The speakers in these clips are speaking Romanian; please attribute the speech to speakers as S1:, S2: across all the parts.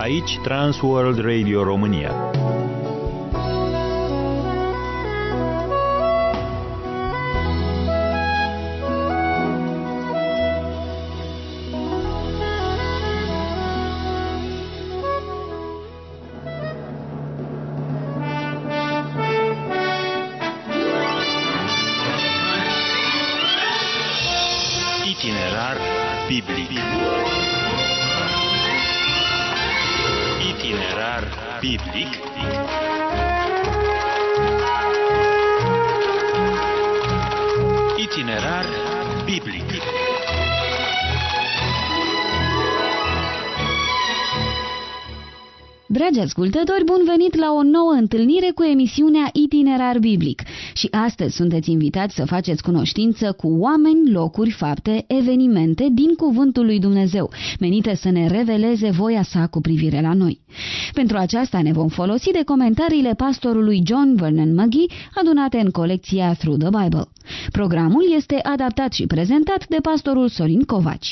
S1: Aici Transworld Radio România. Itinerar biblic. Itinerar biblic. Itinerar biblic.
S2: Dragi ascultători, bun venit la o nouă întâlnire cu emisiunea Itinerar Biblic. Și astăzi sunteți invitați să faceți cunoștință cu oameni, locuri, fapte, evenimente din Cuvântul lui Dumnezeu, menite să ne reveleze voia sa cu privire la noi. Pentru aceasta ne vom folosi de comentariile pastorului John Vernon McGee, adunate în colecția Through the Bible. Programul este adaptat și prezentat de pastorul Sorin Covaci.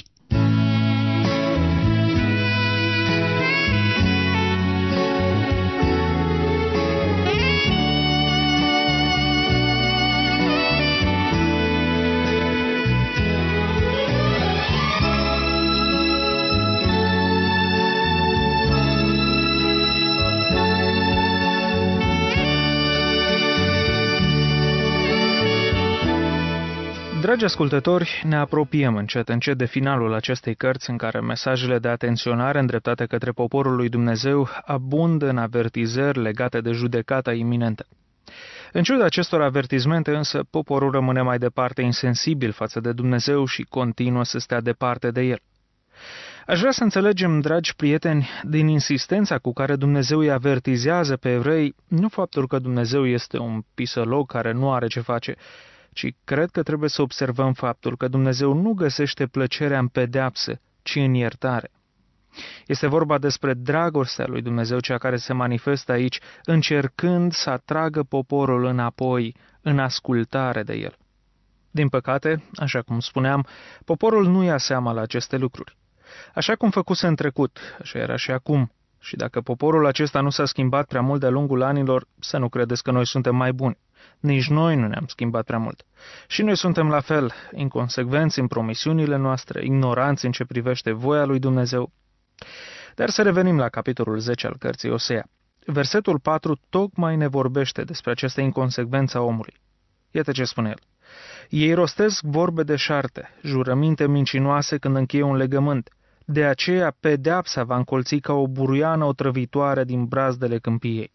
S3: Dragi ascultători, ne apropiem încet de finalul acestei cărți în care mesajele de atenționare îndreptate către poporul lui Dumnezeu abundă în avertizări legate de judecata iminentă. În ciuda acestor avertizmente însă, poporul rămâne mai departe insensibil față de Dumnezeu și continuă să stea departe de El. Aș vrea să înțelegem, dragi prieteni, din insistența cu care Dumnezeu îi avertizează pe evrei, nu faptul că Dumnezeu este un pisălog care nu are ce face, ci cred că trebuie să observăm faptul că Dumnezeu nu găsește plăcerea în pedeapsă, ci în iertare. Este vorba despre dragostea lui Dumnezeu, cea care se manifestă aici, încercând să atragă poporul înapoi, în ascultare de El. Din păcate, așa cum spuneam, poporul nu ia seama la aceste lucruri. Așa cum făcuse în trecut, așa era și acum. Și dacă poporul acesta nu s-a schimbat prea mult de-a lungul anilor, să nu credeți că noi suntem mai buni. Nici noi nu ne-am schimbat prea mult. Și noi suntem la fel, inconsecvenți în promisiunile noastre, ignoranți în ce privește voia lui Dumnezeu. Dar să revenim la capitolul 10 al cărții Osea. Versetul 4 tocmai ne vorbește despre această inconsecvență a omului. Iată ce spune el. Ei rostesc vorbe deșarte, jurăminte mincinoase când încheie un legământ. De aceea pedeapsa va încolți ca o buruiană otrăvitoare din brazdele câmpiei.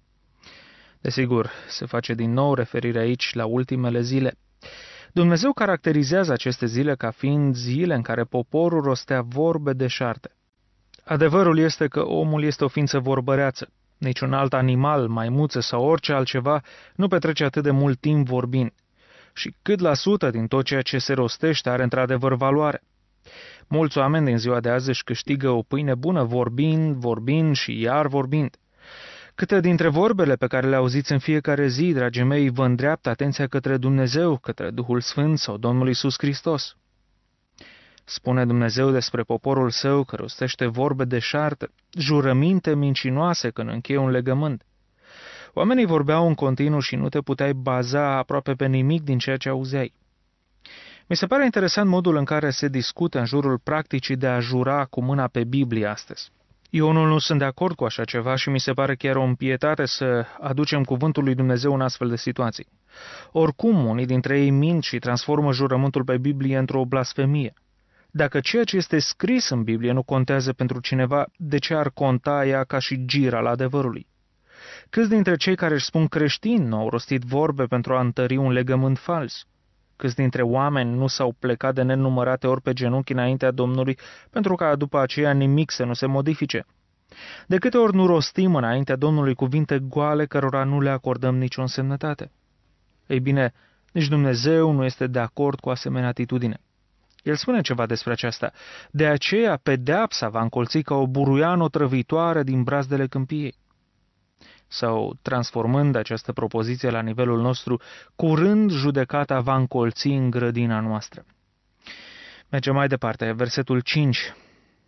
S3: Desigur, se face din nou referire aici la ultimele zile. Dumnezeu caracterizează aceste zile ca fiind zile în care poporul rostea vorbe deșarte. Adevărul este că omul este o ființă vorbăreață. Niciun alt animal, maimuță sau orice altceva nu petrece atât de mult timp vorbind. Și cât la sută din tot ceea ce se rostește are într-adevăr valoare. Mulți oameni din ziua de azi își câștigă o pâine bună vorbind și iar vorbind. Câte dintre vorbele pe care le auziți în fiecare zi, dragii mei, vă îndreaptă atenția către Dumnezeu, către Duhul Sfânt sau Domnul Iisus Hristos? Spune Dumnezeu despre poporul său că rostește vorbe deșarte, jurăminte mincinoase când încheie un legământ. Oamenii vorbeau în continuu și nu te puteai baza aproape pe nimic din ceea ce auzeai. Mi se pare interesant modul în care se discută în jurul practicii de a jura cu mâna pe Biblie astăzi. Eu unul nu sunt de acord cu așa ceva și mi se pare chiar o impietate să aducem cuvântul lui Dumnezeu în astfel de situații. Oricum, unii dintre ei mint și transformă jurământul pe Biblie într-o blasfemie. Dacă ceea ce este scris în Biblie nu contează pentru cineva, de ce ar conta ea ca și gira la adevărului? Câți dintre cei care își spun creștini nu au rostit vorbe pentru a întări un legământ fals? Câți dintre oameni nu s-au plecat de nenumărate ori pe genunchi înaintea Domnului pentru ca după aceea nimic să nu se modifice? De câte ori nu rostim înaintea Domnului cuvinte goale cărora nu le acordăm nicio însemnătate? Ei bine, nici Dumnezeu nu este de acord cu asemenea atitudine. El spune ceva despre aceasta. De aceea pedeapsa va încolți ca o buruiană otrăvitoare din brazdele câmpiei. Sau, transformând această propoziție la nivelul nostru, curând judecata va încolți în grădina noastră. Mergem mai departe, versetul 5.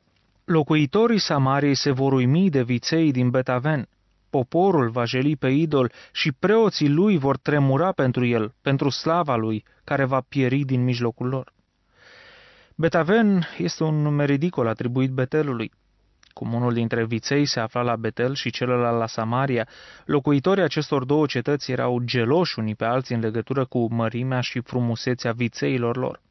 S3: Locuitorii Samariei se vor uimi de viței din Bet-Aven. Poporul va jeli pe idol și preoții lui vor tremura pentru el, pentru slava lui, care va pieri din mijlocul lor. Bet-Aven este un nume ridicol atribuit Betelului. Cum unul dintre viței se afla la Betel și celălalt la Samaria, locuitorii acestor două cetăți erau geloși unii pe alții în legătură cu mărimea și frumusețea vițeilor lor.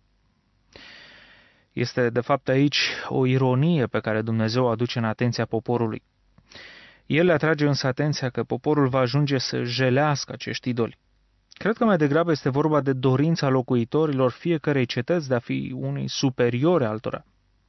S3: Este, de fapt, aici o ironie pe care Dumnezeu o aduce în atenția poporului. El le atrage însă atenția că poporul va ajunge să jelească acești idoli. Cred că mai degrabă este vorba de dorința locuitorilor fiecărei cetăți de a fi unii superiori altora.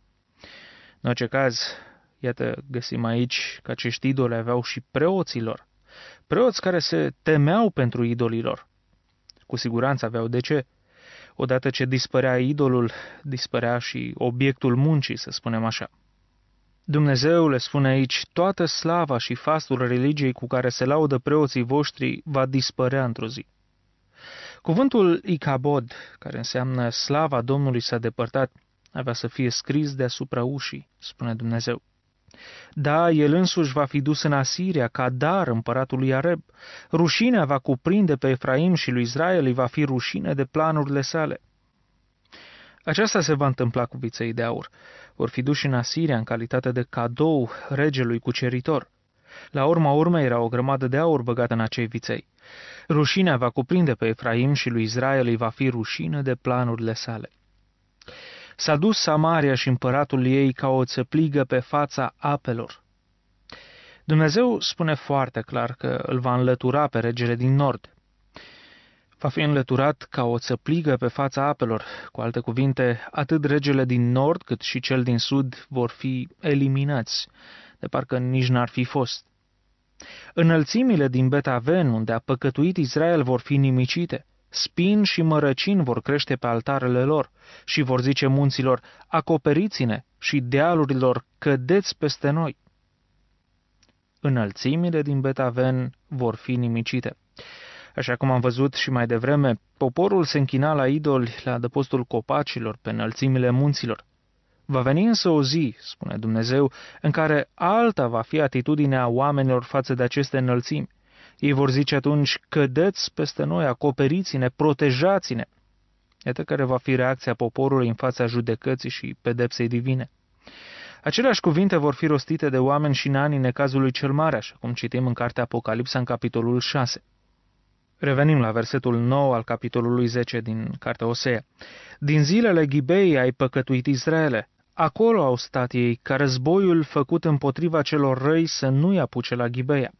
S3: În orice caz, iată, găsim aici că acești idoli aveau și preoților. Preoți care se temeau pentru idolilor. Cu siguranță aveau de ce. Odată ce dispărea idolul, dispărea și obiectul muncii, să spunem așa. Dumnezeu le spune aici, toată slava și fastul religiei cu care se laudă preoții voștri va dispărea într-o zi. Cuvântul Icabod, care înseamnă slava Domnului s-a depărtat, avea să fie scris deasupra ușii, spune Dumnezeu. Da, el însuși va fi dus în Asiria ca dar împăratului Areb. Rușinea va cuprinde pe Efraim și lui Israel îi va fi rușine de planurile sale. Aceasta se va întâmpla cu viței de aur. Vor fi duși în Asiria în calitate de cadou regelui cuceritor. La urma urmei era o grămadă de aur băgată în acei viței. Rușinea va cuprinde pe Efraim și lui Israel îi va fi rușine de planurile sale. S-a dus Samaria și împăratul ei ca o țăpligă pe fața apelor. Dumnezeu spune foarte clar că îl va înlătura pe regele din nord. Va fi înlăturat ca o țăpligă pe fața apelor. Cu alte cuvinte, atât regele din nord cât și cel din sud vor fi eliminați, de parcă nici n-ar fi fost. Înălțimile din Bet-Aven, unde a păcătuit Israel, vor fi nimicite. Spini și mărăcini vor crește pe altarele lor și vor zice munților, acoperiți-ne, și dealurilor, cădeți peste noi. Înălțimile din Bet-Aven vor fi nimicite. Așa cum am văzut și mai devreme, poporul se închina la idoli la adăpostul copacilor pe înălțimile munților. Va veni însă o zi, spune Dumnezeu, în care alta va fi atitudinea oamenilor față de aceste înălțimi. Ei vor zice atunci, cădeți peste noi, acoperiți-ne, protejați-ne. Iată care va fi reacția poporului în fața judecății și pedepsei divine. Aceleași cuvinte vor fi rostite de oameni și în anii necazului cel mare, așa cum citim în cartea Apocalipsa în capitolul 6. Revenim la versetul 9 al capitolului 10 din cartea Osea. Din zilele Ghibei ai păcătuit Israele. Acolo au stat ei, ca războiul făcut împotriva celor răi să nu-i apuce la Ghibeia.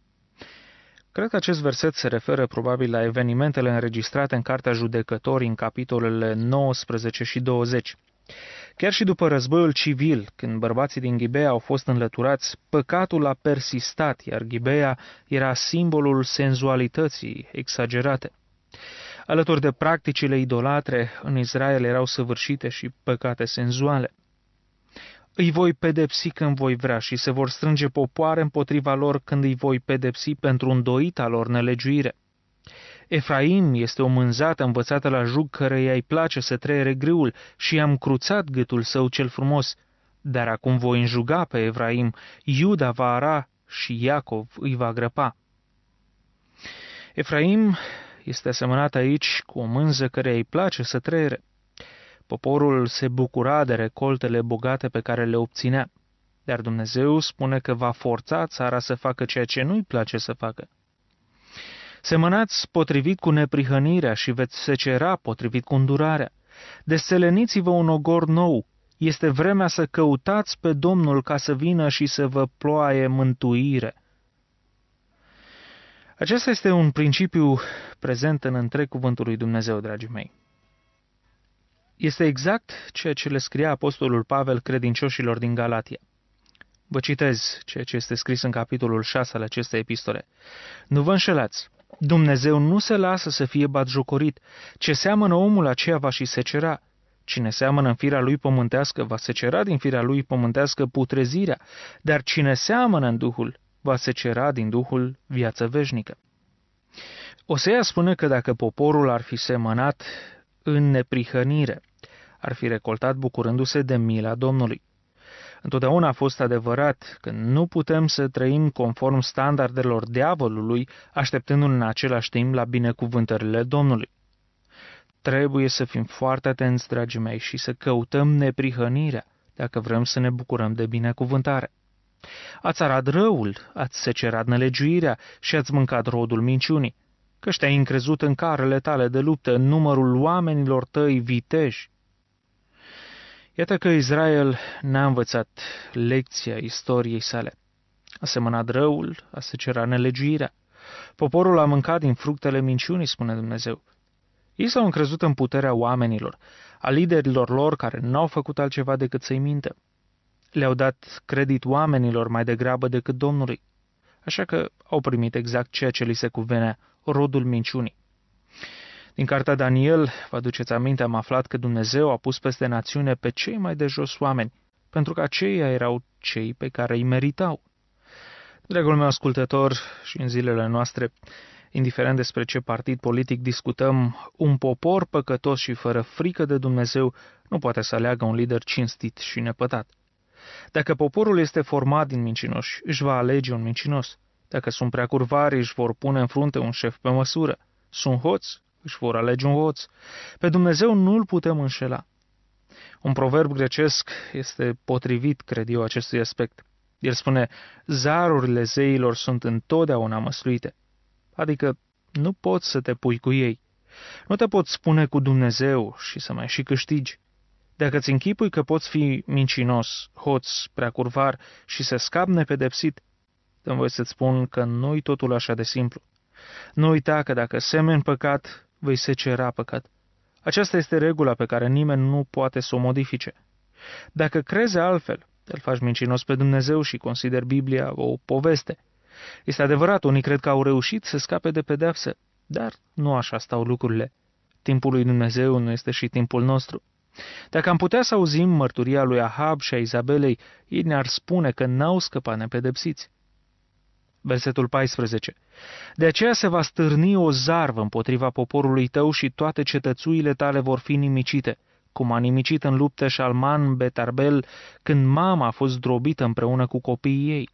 S3: Cred că acest verset se referă probabil la evenimentele înregistrate în Cartea Judecătorii în capitolele 19 și 20. Chiar și după războiul civil, când bărbații din Ghibeia au fost înlăturați, păcatul a persistat, iar Ghibeia era simbolul senzualității exagerate. Alături de practicile idolatre, în Israel erau săvârșite și păcate senzuale. Îi voi pedepsi când voi vrea și se vor strânge popoare împotriva lor când îi voi pedepsi pentru îndoita lor nelegiuire. Efraim este o mânzată învățată la jug căreia îi place să trăiere grâul și i-am cruțat gâtul său cel frumos. Dar acum voi înjuga pe Efraim, Iuda va ara și Iacov îi va grăpa. Efraim este asemănat aici cu o mânză căreia îi place să trăiere. Poporul se bucura de recoltele bogate pe care le obținea, dar Dumnezeu spune că va forța țara să facă ceea ce nu-i place să facă. Semănați potrivit cu neprihănirea și veți secera potrivit cu îndurarea. Desțeleniți-vă un ogor nou. Este vremea să căutați pe Domnul ca să vină și să vă ploaie mântuire. Acesta este un principiu prezent în întreg cuvântul lui Dumnezeu, dragii mei. Este exact ceea ce le scria apostolul Pavel credincioșilor din Galatia. Vă citez ceea ce este scris în capitolul 6 al acestei epistole. Nu vă înșelați. Dumnezeu nu se lasă să fie batjocorit. Ce seamănă omul, aceea va și secera. Cine seamănă în firea lui pământească, va secera din firea lui pământească putrezirea, dar cine seamănă în Duhul, va secera din Duhul viață veșnică. Osea spune că dacă poporul ar fi semănat în neprihănire, ar fi recoltat bucurându-se de mila Domnului. Întotdeauna a fost adevărat că nu putem să trăim conform standardelor diavolului, așteptându-ne în același timp la binecuvântările Domnului. Trebuie să fim foarte atenți, dragii mei, și să căutăm neprihănirea dacă vrem să ne bucurăm de binecuvântare. Ați arat răul, ați secerat nelegiuirea și ați mâncat rodul minciunii, căci te-ai încrezut în carele tale de luptă, în numărul oamenilor tăi viteji. Iată că Israel n-a învățat lecția istoriei sale. A semănat răul, a secerat nelegiuirea. Poporul a mâncat din fructele minciunii, spune Dumnezeu. Ei s-au încrezut în puterea oamenilor, a liderilor lor care n-au făcut altceva decât să-i mintă. Le-au dat credit oamenilor mai degrabă decât Domnului, așa că au primit exact ceea ce li se cuvenea, rodul minciunii. Din cartea Daniel, vă aduceți aminte, am aflat că Dumnezeu a pus peste națiune pe cei mai de jos oameni, pentru că aceia erau cei pe care îi meritau. Dragul meu ascultător, și în zilele noastre, indiferent despre ce partid politic discutăm, un popor păcătos și fără frică de Dumnezeu nu poate să aleagă un lider cinstit și nepătat. Dacă poporul este format din mincinoși, își va alege un mincinos. Dacă sunt prea curvari, își vor pune în frunte un șef pe măsură. Sunt hoți, își vor alege un hoț. Pe Dumnezeu nu-L putem înșela. Un proverb grecesc este potrivit, cred eu, acestui aspect. El spune, zarurile zeilor sunt întotdeauna măsluite. Adică nu poți să te pui cu ei. Nu te poți spune cu Dumnezeu și să mai și câștigi. Dacă ți închipui că poți fi mincinos, hoț, prea curvar și să scapi nepedepsit, dă-mi voie să-ți spun că nu-i totul așa de simplu. Nu uita că dacă semeni păcat, vei secera păcat. Aceasta este regula pe care nimeni nu poate să o modifice. Dacă crezi altfel, îl faci mincinos pe Dumnezeu și consideri Biblia o poveste. Este adevărat, unii cred că au reușit să scape de pedeapsă, dar nu așa stau lucrurile. Timpul lui Dumnezeu nu este și timpul nostru. Dacă am putea să auzim mărturia lui Ahab și a Izabelei, ei ne-ar spune că n-au scăpat nepedepsiți. Versetul 14. De aceea se va stârni o zarvă împotriva poporului tău și toate cetățuile tale vor fi nimicite, cum a nimicit în luptă Șalman Betarbel când mama a fost zdrobită împreună cu copiii ei.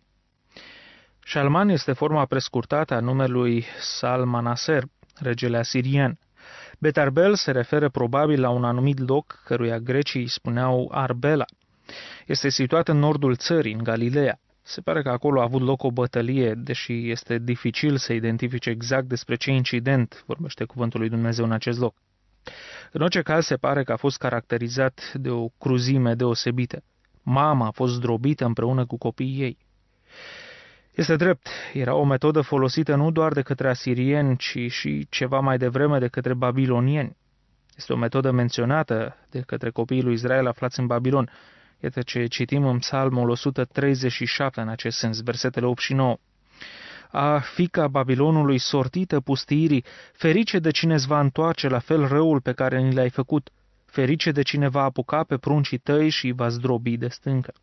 S3: Șalman este forma prescurtată a numelui Salmanaser, regele asirian. Betarbel se referă probabil la un anumit loc căruia grecii îi spuneau Arbela. Este situat în nordul țării, în Galileea. Se pare că acolo a avut loc o bătălie, deși este dificil să identifice exact despre ce incident vorbește cuvântul lui Dumnezeu în acest loc. În orice caz, se pare că a fost caracterizat de o cruzime deosebită. Mama a fost zdrobită împreună cu copiii ei. Este drept, era o metodă folosită nu doar de către asirieni, ci și ceva mai devreme de către babilonieni. Este o metodă menționată de către copiii lui Israel aflați în Babilon. Iată ce citim în Psalmul 137 în acest sens, versetele 8 și 9. A, fiica Babilonului sortită pustiirii, ferice de cine îți va întoarce la fel răul pe care ni l-ai făcut, ferice de cine va apuca pe pruncii tăi și va zdrobi de stâncă.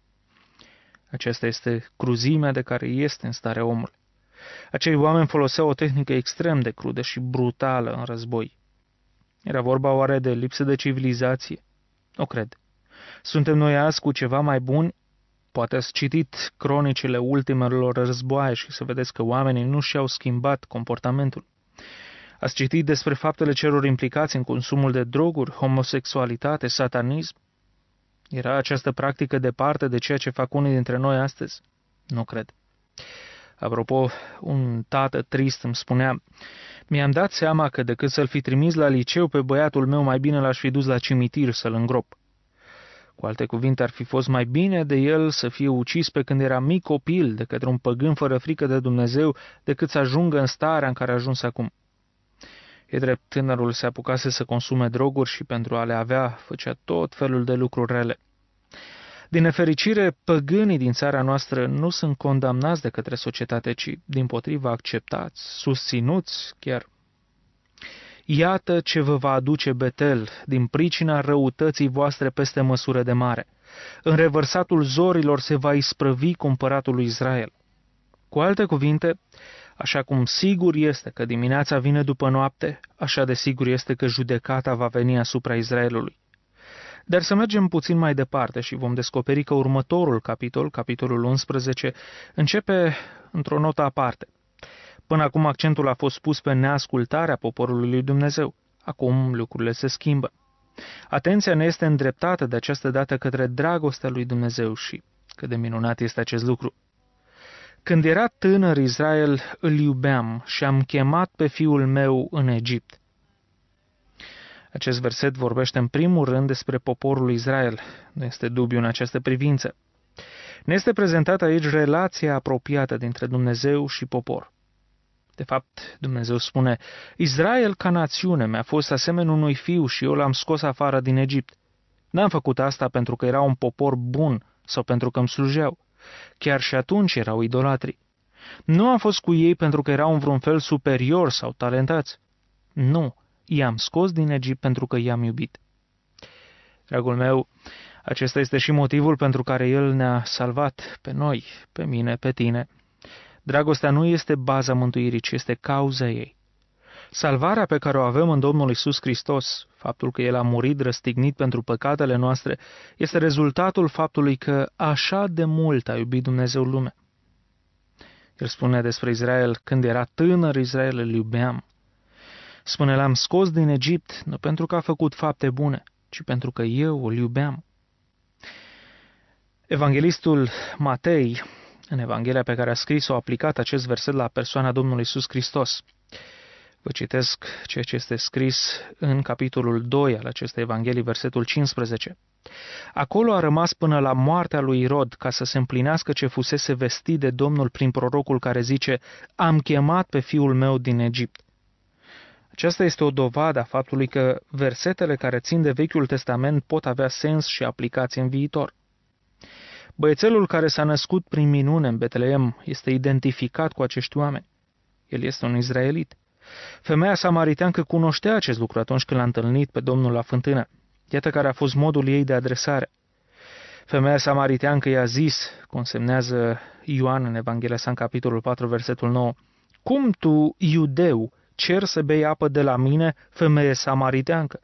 S3: Aceasta este cruzimea de care este în stare omul. Acei oameni foloseau o tehnică extrem de crudă și brutală în război. Era vorba oare de lipsă de civilizație? O cred. Suntem noi azi cu ceva mai buni? Poate ați citit cronicile ultimelor războaie și să vedeți că oamenii nu și-au schimbat comportamentul. Ați citit despre faptele celor implicați în consumul de droguri, homosexualitate, satanism? Era această practică departe de ceea ce fac unii dintre noi astăzi? Nu cred. Apropo, un tată trist îmi spunea, mi-am dat seama că decât să-l fi trimis la liceu pe băiatul meu, mai bine l-aș fi dus la cimitir să-l îngrop. Cu alte cuvinte, ar fi fost mai bine de el să fie ucis pe când era mic copil de către un păgân fără frică de Dumnezeu, decât să ajungă în starea în care a ajuns acum. E drept, tânărul se apucase să consume droguri și pentru a le avea făcea tot felul de lucruri rele. Din nefericire, păgânii din țara noastră nu sunt condamnați de către societate, ci dimpotrivă acceptați, susținuți chiar. Iată ce vă va aduce Betel din pricina răutății voastre peste măsură de mare. În revărsatul zorilor se va isprăvi cumpăratul lui Israel. Cu alte cuvinte, așa cum sigur este că dimineața vine după noapte, așa de sigur este că judecata va veni asupra Israelului. Dar să mergem puțin mai departe și vom descoperi că următorul capitol, capitolul 11, începe într-o notă aparte. Până acum accentul a fost pus pe neascultarea poporului lui Dumnezeu. Acum lucrurile se schimbă. Atenția ne este îndreptată de această dată către dragostea lui Dumnezeu și cât de minunat este acest lucru. Când era tânăr Israel, îl iubeam și am chemat pe fiul meu în Egipt. Acest verset vorbește în primul rând despre poporul Israel. Nu este dubiu în această privință. Ne este prezentată aici relația apropiată dintre Dumnezeu și popor. De fapt, Dumnezeu spune, Israel ca națiune mi-a fost asemenea unui fiu și eu l-am scos afară din Egipt. N-am făcut asta pentru că era un popor bun sau pentru că îmi slujeau. Chiar și atunci erau idolatri. Nu am fost cu ei pentru că erau în vreun fel superior sau talentați. Nu, i-am scos din Egipt pentru că i-am iubit. Dragul meu, acesta este și motivul pentru care El ne-a salvat pe noi, pe mine, pe tine. Dragostea nu este baza mântuirii, ci este cauza ei. Salvarea pe care o avem în Domnul Iisus Hristos, faptul că El a murit răstignit pentru păcatele noastre, este rezultatul faptului că așa de mult a iubit Dumnezeu lumea. El spune despre Israel, când era tânăr Israel îl iubeam. Spune, l-am scos din Egipt, nu pentru că a făcut fapte bune, ci pentru că eu îl iubeam. Evanghelistul Matei, în Evanghelia pe care a scris-o, a aplicat acest verset la persoana Domnului Iisus Hristos. Vă citesc ceea ce este scris în capitolul 2 al acestei Evanghelii, versetul 15. Acolo a rămas până la moartea lui Irod, ca să se împlinească ce fusese vestit de Domnul prin prorocul care zice, am chemat pe fiul meu din Egipt. Aceasta este o dovadă a faptului că versetele care țin de Vechiul Testament pot avea sens și aplicație în viitor. Băiețelul care s-a născut prin minune în Betleem este identificat cu acești oameni. El este un izraelit. Femeia samariteancă cunoștea acest lucru atunci când l-a întâlnit pe Domnul la fântână. Iată care a fost modul ei de adresare. Femeia samariteancă i-a zis, consemnează Ioan în Evanghelia sa în capitolul 4, versetul 9, cum tu, iudeu, cer să bei apă de la mine, femeie samariteancă?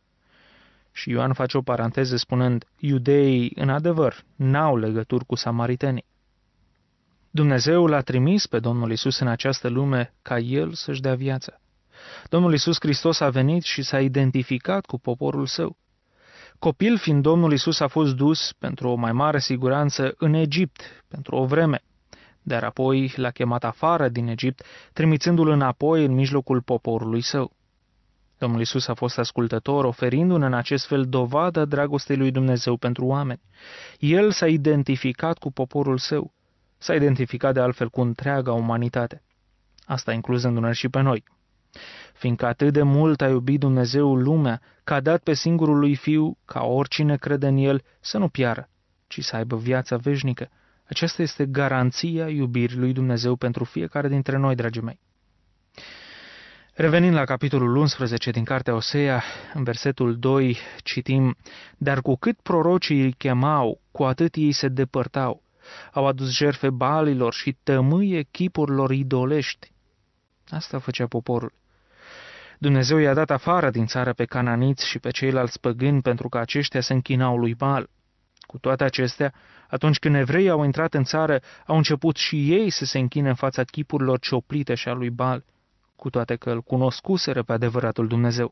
S3: Și Ioan face o paranteză spunând, iudeii, în adevăr, n-au legături cu samaritenii. Dumnezeu l-a trimis pe Domnul Iisus în această lume ca El să-și dea viața. Domnul Iisus Hristos a venit și s-a identificat cu poporul său. Copil fiind Domnul Iisus a fost dus pentru o mai mare siguranță în Egipt pentru o vreme, dar apoi l-a chemat afară din Egipt, trimițându-l înapoi în mijlocul poporului său. Domnul Iisus a fost ascultător, oferindu-ne în acest fel dovada dragostei lui Dumnezeu pentru oameni. El s-a identificat cu poporul său, s-a identificat de altfel cu întreaga umanitate, asta incluzându-ne și pe noi. Fiindcă atât de mult a iubit Dumnezeu lumea, că a dat pe singurul lui Fiu, ca oricine crede în El, să nu piară, ci să aibă viața veșnică. Aceasta este garanția iubirii lui Dumnezeu pentru fiecare dintre noi, dragii mei. Revenind la capitolul 11 din cartea Osea, în versetul 2 citim, dar cu cât prorocii îi chemau, cu atât ei se depărtau. Au adus jertfe Baalilor și tămâie chipurilor idolești. Asta făcea poporul. Dumnezeu i-a dat afară din țară pe cananiți și pe ceilalți păgâni pentru că aceștia se închinau lui Baal. Cu toate acestea, atunci când evreii au intrat în țară, au început și ei să se închine în fața chipurilor cioplite și a lui Baal, cu toate că îl cunoscuseră pe adevăratul Dumnezeu.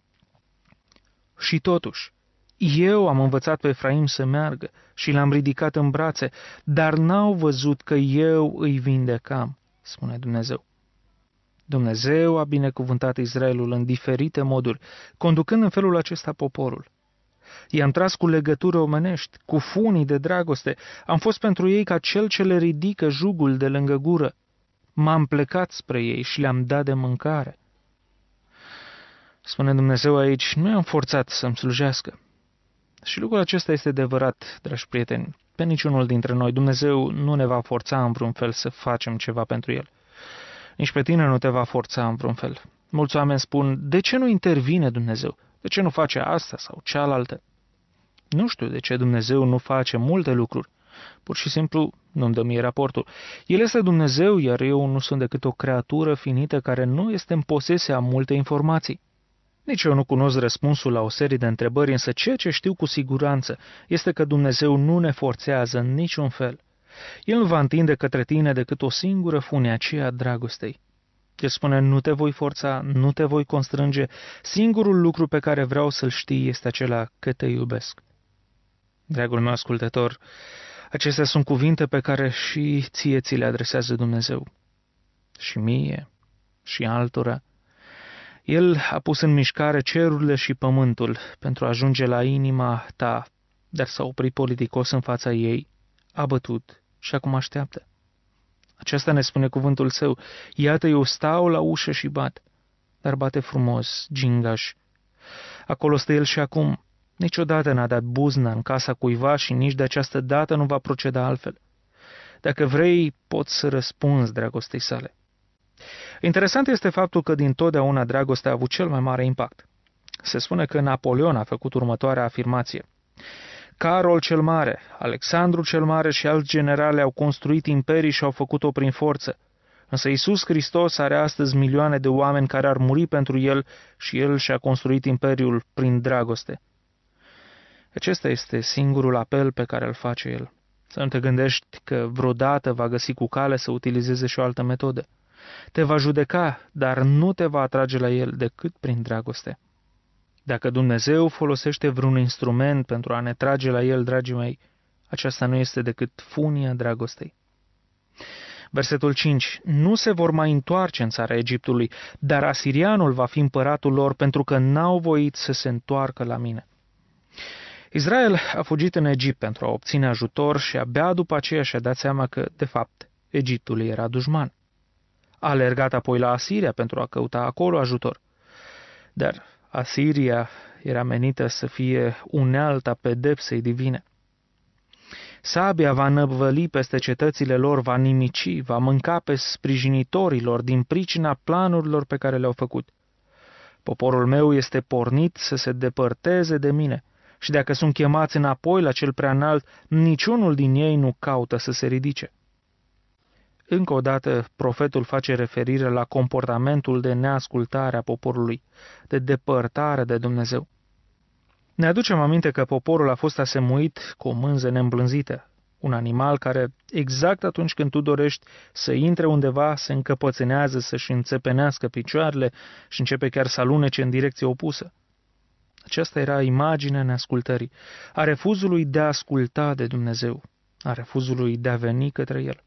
S3: Și totuși, eu am învățat pe Efraim să meargă și l-am ridicat în brațe, dar n-au văzut că eu îi vindecam, spune Dumnezeu. Dumnezeu a binecuvântat Israelul în diferite moduri, conducând în felul acesta poporul. I-am tras cu legături omenești, cu funii de dragoste, am fost pentru ei ca cel ce le ridică jugul de lângă gură. M-am plecat spre ei și le-am dat de mâncare. Spune Dumnezeu aici, nu i-am forțat să-mi slujească. Și lucrul acesta este adevărat, dragi prieteni, pe niciunul dintre noi. Dumnezeu nu ne va forța în vreun fel să facem ceva pentru El. Nici pe tine nu te va forța în vreun fel. Mulți oameni spun, de ce nu intervine Dumnezeu? De ce nu face asta sau cealaltă? Nu știu de ce Dumnezeu nu face multe lucruri. Pur și simplu nu-mi dă mie raportul. El este Dumnezeu, iar eu nu sunt decât o creatură finită care nu este în posesia multe informații. Nici eu nu cunosc răspunsul la o serie de întrebări, însă ceea ce știu cu siguranță este că Dumnezeu nu ne forțează în niciun fel. El nu va întinde către tine decât o singură funie, aceea a dragostei. El spune, nu te voi forța, nu te voi constrânge, singurul lucru pe care vreau să-l știi este acela că te iubesc. Dragul meu ascultător, acestea sunt cuvinte pe care și ție ți le adresează Dumnezeu. Și mie, și altora. El a pus în mișcare cerurile și pământul pentru a ajunge la inima ta, dar s-a oprit politicos în fața ei, a bătut și acum așteaptă. Aceasta ne spune cuvântul său, iată eu stau la ușă și bat, dar bate frumos, gingaș. Acolo stă el și acum, niciodată n-a dat buzna în casa cuiva și nici de această dată nu va proceda altfel. Dacă vrei, poți să răspunzi dragostei sale. Interesant este faptul că din totdeauna dragostea a avut cel mai mare impact. Se spune că Napoleon a făcut următoarea afirmație. Carol cel Mare, Alexandru cel Mare și alți generali au construit imperii și au făcut-o prin forță. Însă Iisus Hristos are astăzi milioane de oameni care ar muri pentru El și El și-a construit imperiul prin dragoste. Acesta este singurul apel pe care îl face El. Să nu te gândești că vreodată va găsi cu cale să utilizeze și o altă metodă. Te va judeca, dar nu te va atrage la El decât prin dragoste. Dacă Dumnezeu folosește vreun instrument pentru a ne trage la El, dragii mei, aceasta nu este decât funia dragostei. Versetul 5. Nu se vor mai întoarce în țara Egiptului, dar asirianul va fi împăratul lor pentru că n-au voit să se întoarcă la mine. Israel a fugit în Egipt pentru a obține ajutor și abia după aceea și-a dat seama că, de fapt, Egiptul era dușman. A alergat apoi la Asiria pentru a căuta acolo ajutor. Dar Asiria era menită să fie unealta pedepsei divine. Sabia va năvăli peste cetățile lor, va nimici, va mânca pe sprijinitorilor din pricina planurilor pe care le-au făcut. Poporul meu este pornit să se depărteze de mine și dacă sunt chemați înapoi la cel preanalt, niciunul din ei nu caută să se ridice. Încă o dată, profetul face referire la comportamentul de neascultare a poporului, de depărtare de Dumnezeu. Ne aducem aminte că poporul a fost asemuit cu o mânză neîmblânzită, un animal care, exact atunci când tu dorești să intre undeva, se încăpățânează să-și înțepenească picioarele și începe chiar să alunece în direcție opusă. Aceasta era imaginea neascultării, a refuzului de a asculta de Dumnezeu, a refuzului de a veni către El.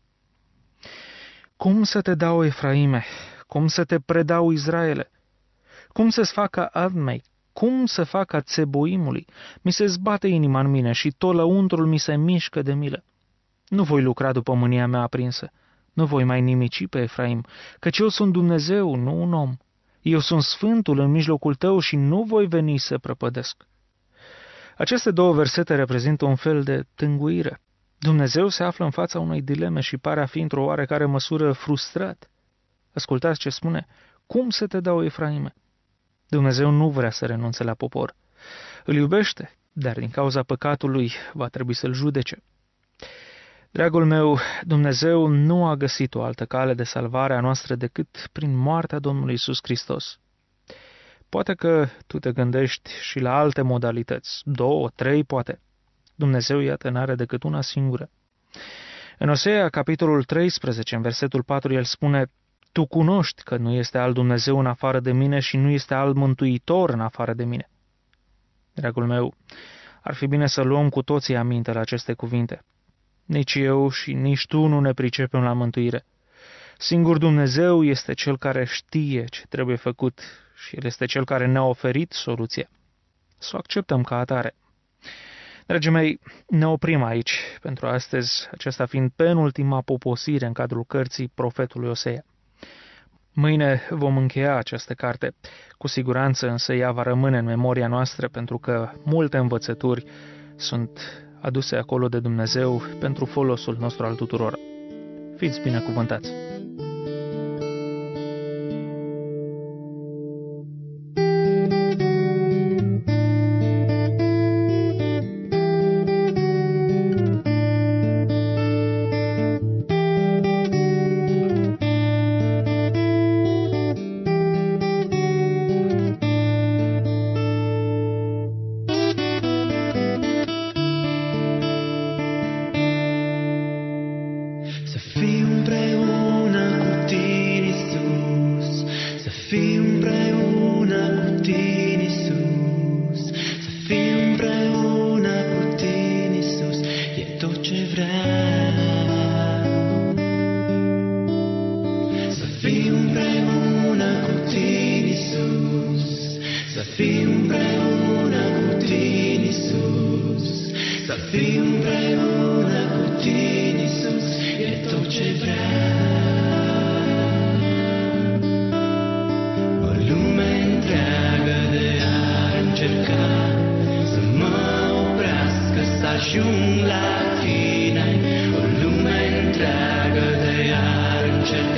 S3: Cum să te dau, Efraime? Cum să te predau, Israele? Cum să-ți facă Admei? Cum să facă Țeboimului? Mi se zbate inima în mine și tot lăuntrul mi se mișcă de milă. Nu voi lucra după mânia mea aprinsă. Nu voi mai nimici pe Efraim, căci eu sunt Dumnezeu, nu un om. Eu sunt Sfântul în mijlocul tău și nu voi veni să prăpădesc. Aceste două versete reprezintă un fel de tânguire. Dumnezeu se află în fața unei dileme și pare a fi într-o oarecare măsură frustrat. Ascultați ce spune. Cum să te dau, Efraime? Dumnezeu nu vrea să renunțe la popor. Îl iubește, dar din cauza păcatului va trebui să-l judece. Dragul meu, Dumnezeu nu a găsit o altă cale de salvare a noastră decât prin moartea Domnului Iisus Hristos. Poate că tu te gândești și la alte modalități, 2, 3 poate. Dumnezeu, iată, n-are decât una singură. În Osea, capitolul 13, în versetul 4, el spune: Tu cunoști că nu este alt Dumnezeu în afară de mine și nu este alt mântuitor în afară de mine. Dragul meu, ar fi bine să luăm cu toții aminte la aceste cuvinte. Nici eu și nici tu nu ne pricepem la mântuire. Singur Dumnezeu este Cel care știe ce trebuie făcut și El este Cel care ne-a oferit soluția. Să o acceptăm ca atare. Dragii mei, ne oprim aici pentru astăzi, aceasta fiind penultima poposire în cadrul cărții profetului Osea. Mâine vom încheia această carte, cu siguranță însă ea va rămâne în memoria noastră pentru că multe învățături sunt aduse acolo de Dumnezeu pentru folosul nostru al tuturor. Fiți binecuvântați!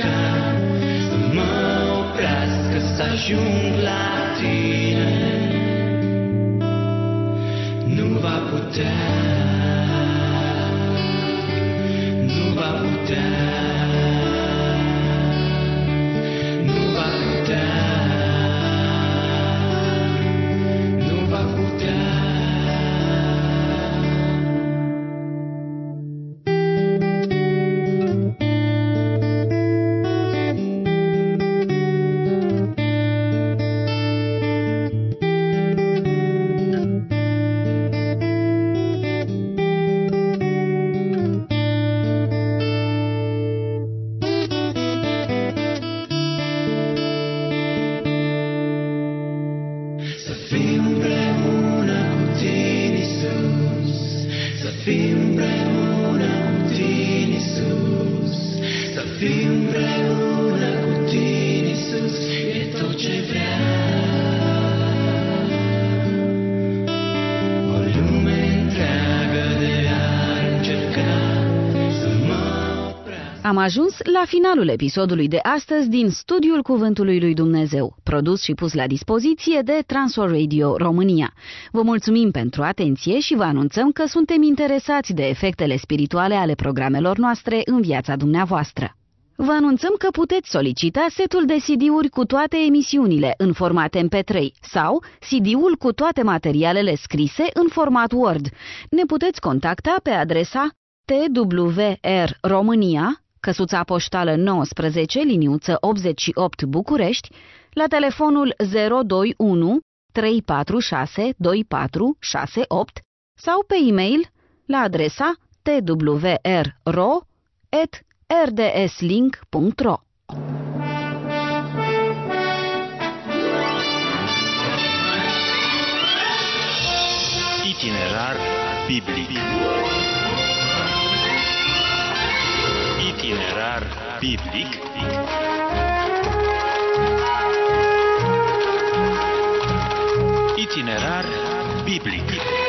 S4: încerca să mă oprească, să ajung la tine. Nu va putea, nu va putea, nu va putea, nu va putea.
S2: Am ajuns la finalul episodului de astăzi din Studiul Cuvântului lui Dumnezeu, produs și pus la dispoziție de Transworld Radio România. Vă mulțumim pentru atenție și vă anunțăm că suntem interesați de efectele spirituale ale programelor noastre în viața dumneavoastră. Vă anunțăm că puteți solicita setul de CD-uri cu toate emisiunile în format MP3 sau CD-ul cu toate materialele scrise în format Word. Ne puteți contacta pe adresa TWR România, căsuța poștală 19, liniuță 88 București, la telefonul 021 346 2468 sau pe e-mail la adresa twrro@rdslink.ro.
S1: Itinerar biblic. Itinerar biblic. Itinerar biblic.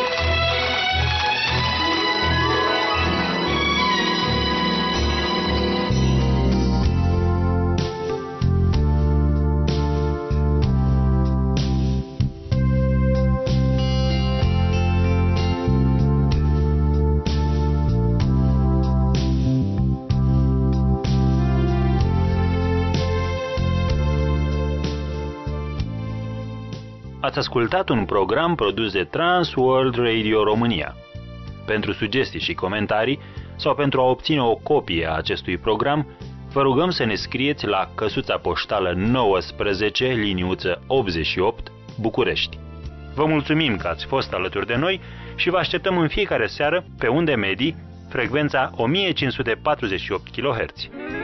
S1: Ați ascultat un program produs de Transworld Radio România. Pentru sugestii și comentarii sau pentru a obține o copie a acestui program, vă rugăm să ne scrieți la căsuța poștală 19, liniuță 88, București. Vă mulțumim că ați fost alături de noi și vă așteptăm în fiecare seară pe unde medii, frecvența 1548 kHz.